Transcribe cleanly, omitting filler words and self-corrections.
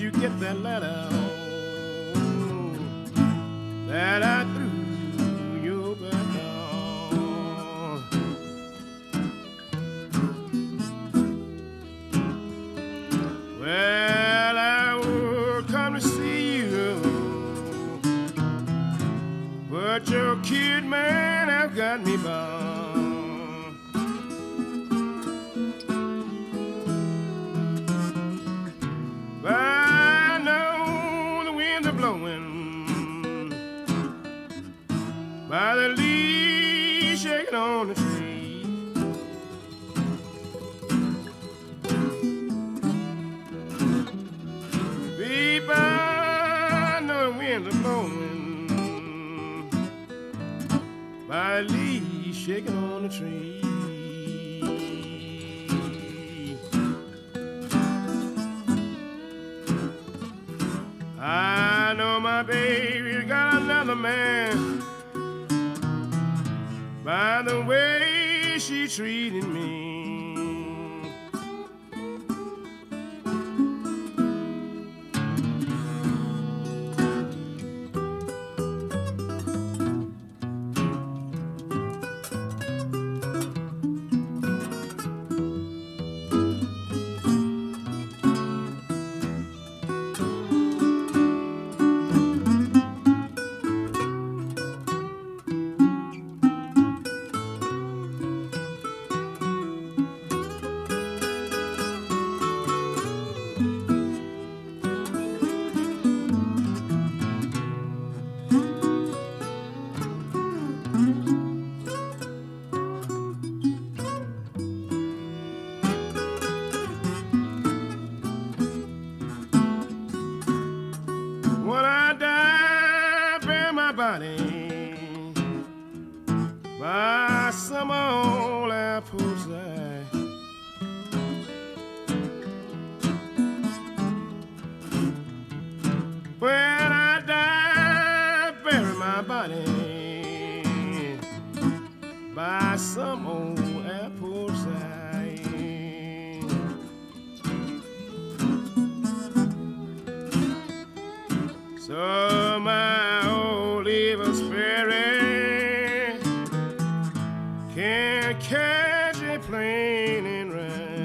you get that letter that I threw your back door. Well, I would come to see you, but your kid man have got me bound. But I know the winds are blowing by the leaves shaking on the tree. Babe, I know the winds are blowing by the leaves shaking on the tree. I know my baby's got another man by the way she treated me. When I die, bury my body by some old apple side. When I die, bury my body by some old apple side. So my old evil spirit can catch a plane and ride.